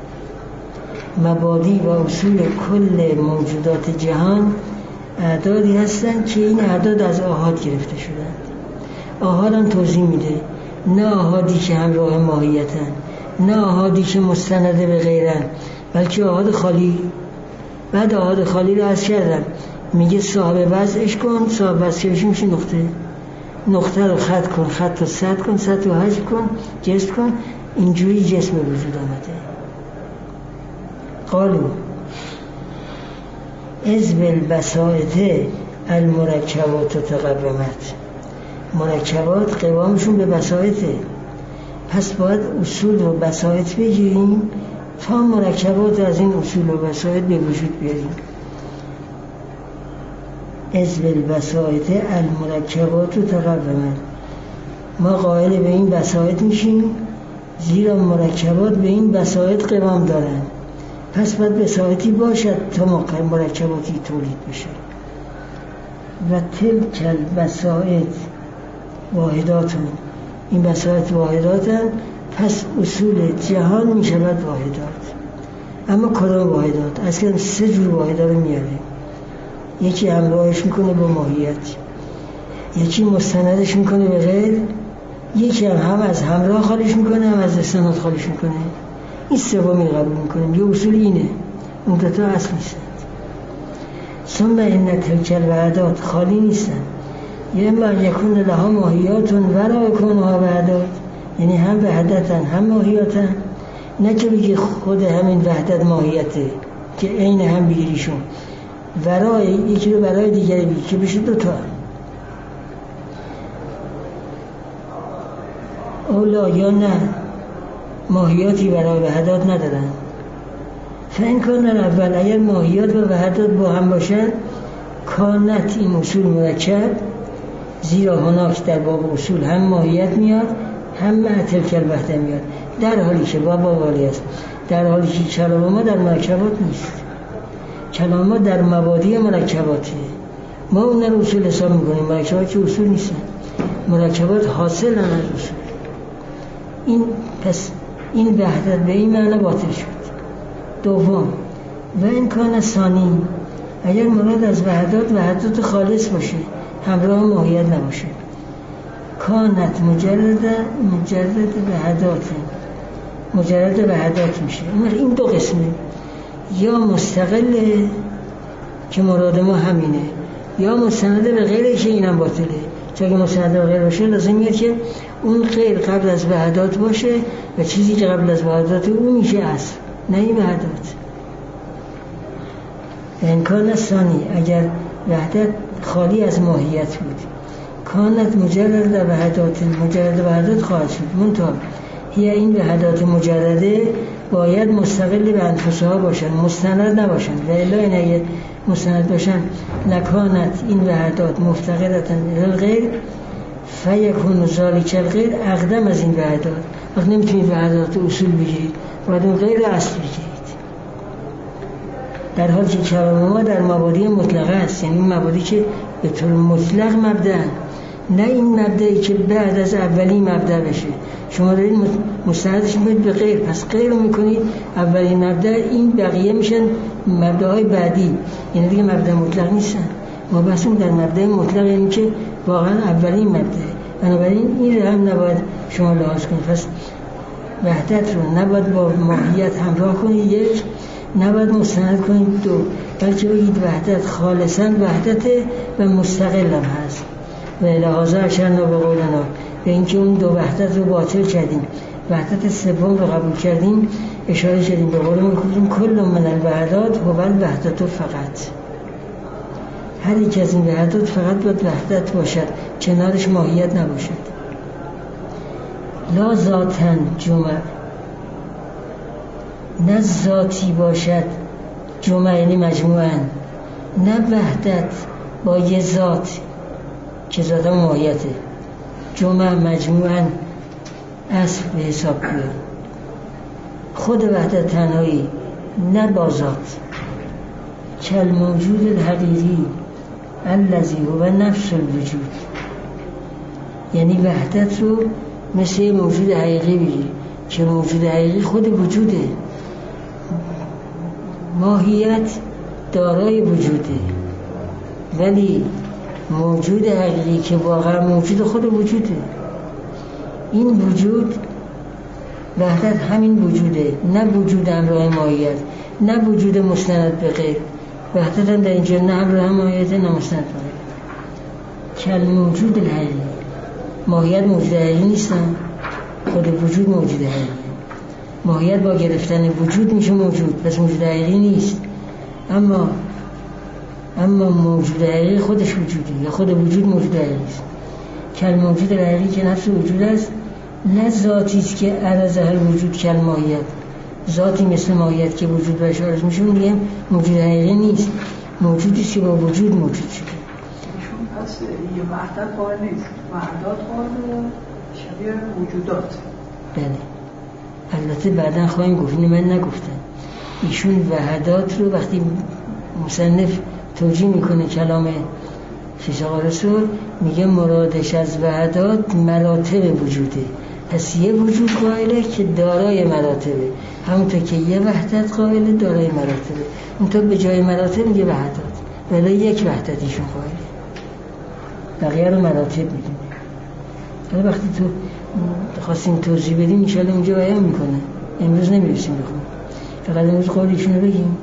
مبادی و اصول کل موجودات جهان اعدادی هستند که این اعداد از آحاد گرفته شدند. آحاد هم توضیح میده، نه آحادی که همراه ماهیتن، نه آحادی که مستنده به غیرن، بلکه آحاد خالی. بعد آحاد خالی رو عرض کردم، میگه صاحب وضعش کن، صاحب وضعش میشه نقطه، نقطه رو خط کن، خط رو سد کن، سد رو حذف کن، جسم کن، اینجوری جسم به وجود آمده. قالو از بالبساطه المرکبات و تقومت، مرکبات قوامشون به بساطه، پس باید اصول و بساط بگیریم تا مرکبات از این اصول و بساط به وجود بیاریم. از بالبساطه المرکبات و تقومت، ما قائل به این بساط میشیم زیرا مرکبات به این بساط قوام دارن، پس باید بساطی باشد تا مرکباتی تولید بشه. و تلک البساط واحداتون، این بساط واحداتن، پس اصول جهان می شود واحدات. اما کدام واحدات؟ اصلا سه جور واحدات رو میاریم. یکی همراهش میکنه با ماهیت، یکی مستندش میکنه به غیر، یکی هم, هم از همراه خالیش میکنه، هم از استناد خالیش میکنه. این سومی قبول میکنیم. یه اصول اینه، اون دو تا اصل نیستن. ثم ان تلک الوحدات خالی نیستن، یه ما یکون لها ماهیاتون ولا یکونها وحدات، یعنی هم وحدتن هم ماهیاتن. نه که بگی خود همین وحدت ماهیته که عین هم بگیریشون، برای یکی رو برای دیگری بگی که بشه دوتا. اولا یا نه ماهیاتی برای وحدات ندارن. فین کن اول اگر ماهیات و وحدات با هم باشن کانت این اصول مرکب، زیرا هناک در باب اصول هم ماهیت میاد هم معطل کلوحده میاد، در حالی که باب والی است، در حالی که کلام ما در مرکبات نیست، کلام ما در مبادی مرکباته. ما اون رو اصول حساب میکنیم، مرکبات که اصول نیستن، مرکبات حاصل از اصول. این پس این وحدت به این معنی باطل شد. دوم، و این کان ثانی، اگر مراد از وحدات وحدات خالص باشه، همراه ماهیت نباشه، کانت مجرد مجرد وحدات، مجرد وحدات میشه. این دو قسمه، یا مستقله که مراد ما همینه، یا مستنده به غیره که اینم باطله. چون اگه مستنده به غیر باشه لازم میاد که اون غیر قبل از وحدات باشه و چیزی که قبل از وحدات اون میشه اصل، نه این وحدات. امکان ثانی، اگر وحدت خالی از ماهیت بود، کانت مجرد وحدات، مجرد وحدات خواهد شد. منتها هی این وحدات مجرده باید مستقل به انفسها باشن، مستند نباشن، و الا این اگه مستند باشن لکانت این وحدات مفتقرتن الغیر فیکون ذالک الغیر اقدم از این وحدات. وقت نمیتونید وحدات اصول بگیرید، باید اون غیر اصل بگیرید، در حالی که کلام ما در مبادی مطلقه است، یعنی مبادی که به طور مطلق مبدأ، نه این مبدأی که بعد از اولی مبدأ بشه. شما دارید مستندش میکنید به غیر، پس غیر رو میکنید اولین مبدأ، این بقیه میشن مبدأهای بعدی، یعنی دیگه مبدأ مطلق نیستن. ما بحثم در مبدأ مطلق، یعنی که واقعا اولین مبدأ. بنابراین این رو هم نباید شما لحاظ کنید. پس وحدت رو نباید با ماهیت همراه کنید، یک، نباید مستند کنید، دو، بلکه بگید وحدت خالصاً وحدت و مستقل هم هست. و لحاظه اشرنا به قولنا، به اینکه اون دو وحدت رو باطل کردیم، وحدت سوم رو قبول کردیم، اشاره کردیم به قول ما کردیم کل من الوحدات هو الوحدت فقط. هر یک از این وحدات فقط باید وحدت باشد، کنارش ماهیت نباشد. لا ذاتن جمع، نه ذاتی باشد جمع یعنی مجموعاً، نه وحدت با یه ذات که ذات ماهیته، جمع مجموعاً اصل به حساب بیاد. خود وحدت تنهایی، نه با ذات. کل موجود الحقیقی الذی هو نفس الوجود، یعنی وحدت رو مثل موجود حقیقی بگیر که موجود حقیقی خود وجوده، ماهیت دارای وجوده، ولی موجود حقیقی که واقعا موجود خود وجوده. این وجود وحدت همین وجوده، نه وجود همراه ماهیت، نه وجود مستند به غیر. وحدت هم در اینجا نه همراه ماهیت نه مستند به غیر. کل موجود الحقیقی، ماهیت موجود حقیقی نیستن، خود وجود موجود حقیقی. ماهیت با گرفتن وجود میشه موجود، پس موجود حقیقی نیست. اما اما موجود حقیقی خودش وجوده، یا خود وجود موجود حقیقی است. کل موجود حقیقی که نفس وجود است، نه ذاتی است که عرض هر وجود کل ماهیت. ذاتی مثل ماهیت که وجود بهش عرض میشه میگیم موجود حقیقی نیست، موجودی است که با وجود موجود شده. پس یه وحدت قائل نیست، وحدات قائل شبیه وجودات. بله، البته بعداً خواهیم گفت، من نگفتم. ایشون وحدات رو وقتی مصنف توجیه میکنه کلام شیخ آقا رسول، میگه مرادش از وحدات مراتب وجوده. پس یه وجود قائله که دارای مراتبه، همونطور که یه وحدت قائله دارای مراتبه. اونطور به جای مراتب میگه وحدات، ولی یک وحدت ایشون قائله، بقیه رو مراتب میدونه. حالا وقتی تو خواستیم توضیح بدیم انشاءالله اونجا بیان میکنه، امروز نمیرسیم بخونیم، فقط امروز قول ایشون رو بگیم.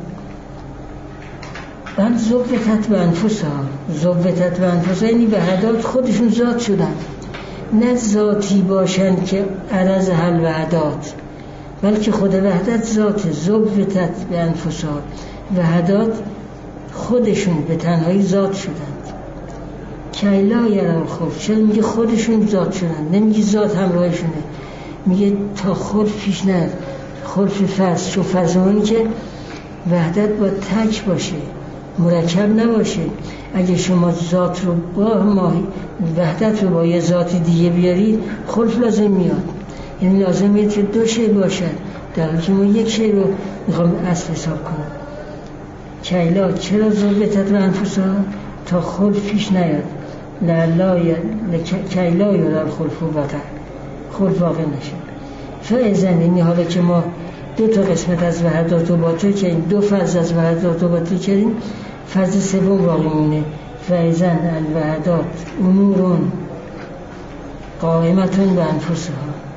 بعد ذوبتت به انفسها، ذوبتت به انفسها یعنی وحدات خودشون ذات شدن، نه ذاتی باشن که عرض حل وحدات، بلکه خود وحدت ذات. ذوبتت به انفسها، وحدات خودشون به تنهایی ذات شدند. کیلا یرال خوف، چرا میگه خودشون ذات شدن، نمیگه ذات همراهشونه، میگه تا خلف پیش نه، خلف فرض، چون فرض اونی که وحدت با تک باشه، مرکب نباشه. اگه شما ذات رو با ماهی وحدت رو با یه ذات دیگه بیارید خلف لازم میاد. یعنی لازمه که دو شی باشد، در حالی که ما یک شی رو میخوام اصل حساب کنم. کیلا چرا ذوبتت و انفسها؟ تا خلف پیش نیاد. لعلا کیلا یادم خلف و وقع خلف واقع نشه. فعزن یعنی حالا که ما دو تا قسمت از وحدات و باطل کردیم، دو فرض از وحدات و باطل کردیم، فرض سوم باقی مونه. فعزن الوحدات امورون قائمتون به انفسها،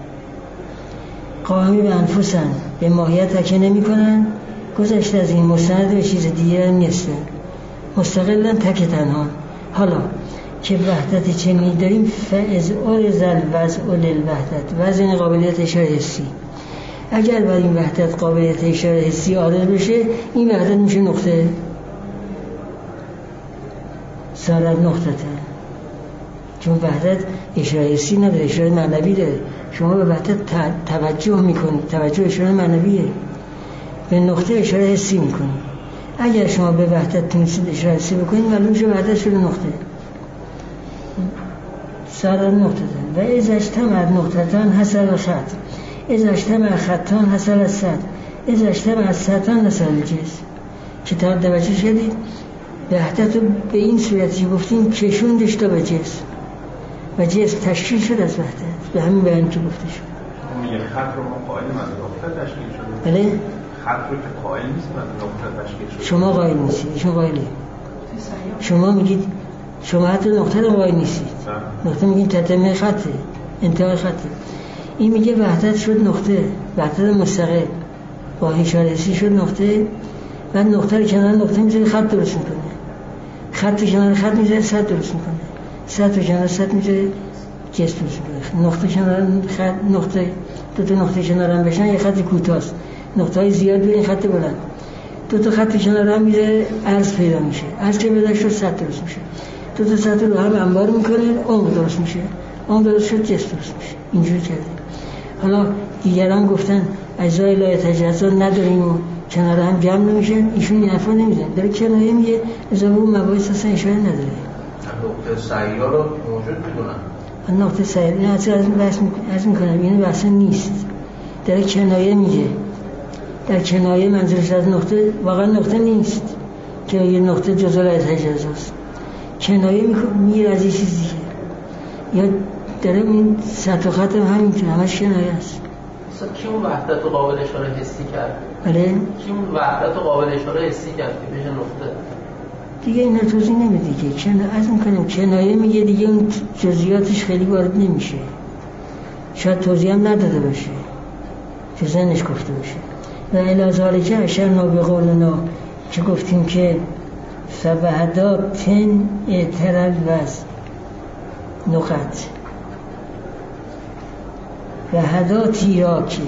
قائمی به انفسن، به ماهیت تکیه نمی کنن، گذشته از این مستند به چیز دیگه نیستن، مستقلن تک تنها. حالا که وحدت چنین داریم، فعز ارز الوضع للوحدت، وزن قابلیت اشاره حسی. اگر بر این وحدت قابلیت اشاره حسی عارض بشه، این وحدت میشه نقطه، سارت نقطه تا. چون وحدت اشاره حسی نداره، اشاره معنوی داره. شما به وحدت توجه میکنید، توجه اشاره معنویه، به نقطه اشاره حسی میکنید. اگر شما به وحدت تونستید اشاره حسی بکنید، معلوم میشه وحدت شده نقطه، سارت نقطه تا. و از اجتماع نقطتان حصل خط، از اجتماع خطان حصل صد، از اجتماع صدان حصل جسم. کتاب توجه شدید؟ وحدت رو به این صورتی گفتیم کشوندش تا به جسم و جسم تشکیل شد از وحدت، به همین بیان که گفته شد. میگه خط رو ما قائلیم از نقطه تشکیل شده. بله؟ خط رو که قائل نیست از نقطه تشکیل شده. شما قائل نیستید، ایشون قائله. شما میگید شما حتی نقطه رو قائل نیستید. نقطه میگید تتمه خطه، انتهای خطه. این میگه وحدت شد نقطه، وحدت مستقل با اشاره حسی شد نقطه، بعد نقطه رو کنار نقطه میذاره خط درست میکنه، خط رو کنار خط میذاره صد درست میکنه، صد رو کنار صد میذاره جسم درست میکنه. نقطه کنار خط، نقطه دو تا نقطه کنار هم بشن یه خط کوتاست، نقطه های زیاد بیاره خط بلند، دو تا خط کنار هم میذاره عرض پیدا میشه، عرض که پیدا شد صد درست میشه، دو تا صد رو هم انبار میکنه عمق درست میشه، عمق درست شد جسم درست میشه. اینجوری کرده. حالا دیگران گفتن اجزای لا تجزا نداریم و کنار هم جمع نمیشن، ایشون این حرفا نمیزنن، داره کنایه میگه اضافه اون مباحث اصلا اشاره نداره. نقطه سعیا رو موجود میدونن. نقطه سعیا نه اصلا از میکنم این بحث نیست، داره کنایه میگه. در کنایه منظورش از نقطه واقعا نقطه نیست که یه نقطه جزء لا تجزاست، کنایه میگه از این چیزی که یا داره این سطح خط هم همینطور همش کنایه است. اصلا کی اون وحدت رو قابل اشاره حسی کرد؟ بله؟ کی اون وحدت رو قابل اشاره حسی کرد که بشه نقطه؟ دیگه اینا توضیح نمیده که کنایه از میکنم کنایه میگه دیگه اون جزئیاتش خیلی وارد نمیشه، شاید توضیح هم نداده باشه که ذهنش گفته باشه. و الازاره که اشرنا به قولنا که گفتیم که فوحداتن اعترال وز نقط وحداتی را که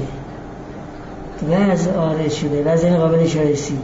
وز آرز شده، وز این قابل اشاره سی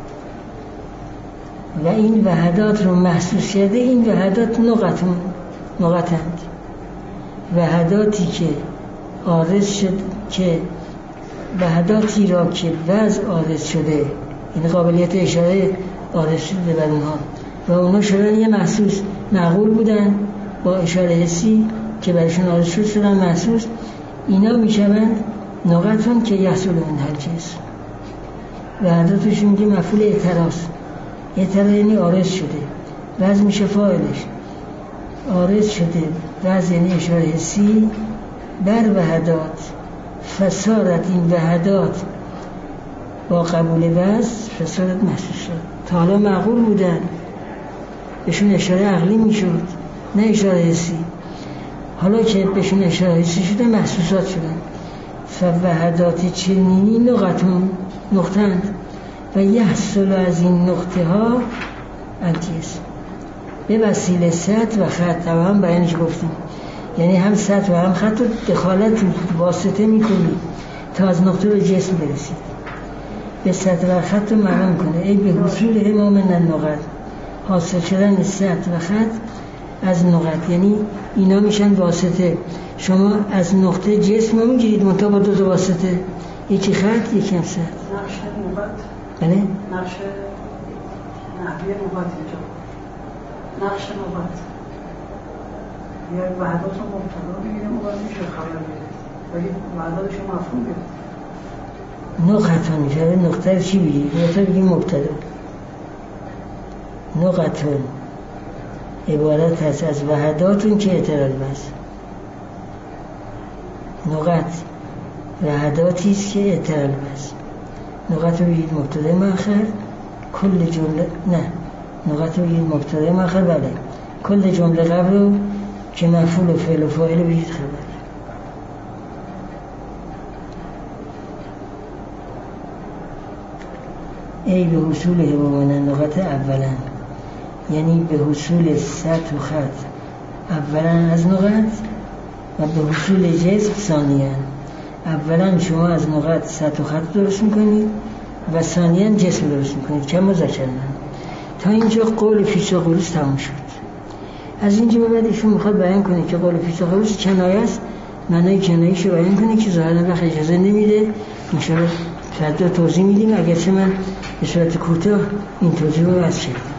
و این وحدات رو محسوس کرده، این وحدات نقطون نقطند. وحداتی که آرز شد که وحداتی را که وز آرز شده، این قابلیت اشاره آرز شده بر اونها و اونا شدن یه محسوس، معقول بودن با اشاره حسی که برشون آرز شد شدن محسوس، اینا میشوند نقطون که یحصل من هر جسم. وحداتش میگه مفعول اعتراض، اعتراض یعنی آرز شده، وز میشه فاعلش، آرز شده وز یعنی اشاره حسی بر وحدات، فسارت این وحدات با قبول وز فسارت محسوس شد. تا حالا معقول بودن بهشون اشاره عقلی میشد نه اشاره حسی، حالا که بهشون اشاره حسی شده محسوسات شدن. فوحدات چنینی نقطون نقطند و یحصل از این نقطه ها الجسم به وسیله سطح و خط. هم بیانش گفتیم، یعنی هم سطح و هم خط رو دخالت واسطه میکنی تا از نقطه به جسم برسید. به سطح و خط رو معلوم کنه ای به حصول امام من النقط، حاصل شدن سطح و خط از نقط، یعنی اینا میشن واسطه. شما از نقطه جسم رو میگیرید منطقه با دو تا واسطه، یکی خط یکی هم سطح. نقشه نقط بله؟ نقشه نحوی نقط اینجا نقش نقط یا وحدات رو مبتدا بگیریم و باید میشه خبر بگیریم ولی وحداتش رو مفهوم بگیریم نقطه میشه نقطه رو چی بگیریم؟ نقطه بگیم مبتدا نقطه عبارت هست از وحداتون که اعتراض بست نقط وحداتی است که اعتراض بست نقط رو بگید مبتدا مؤخر کل جمله نه نقط رو بگید مبتدا مؤخر بله کل جمله قبل رو که مفعول و فعل و فاعل رو بگید خبر ای به حصول حبابان نقط اولا یعنی به حصول سطح و خط اولا از نقط و به حصول جذب ثانیا اولا شما از نقط سطح و خط درست میکنید و ثانیا جسم درست میکنید که مذکرن تا اینجا قول فیثاغورس تموم شد از اینجا به بعد ایشون میخواد بیان کنه که قول فیثاغورس کنایه است معنای کنایه‌اش رو بیان کنه که ظاهرا وقت اجازه نمیده انشاءالله فردا توضیح میدیم اگرچه من به صورت کوتاه این توضیح رو از شد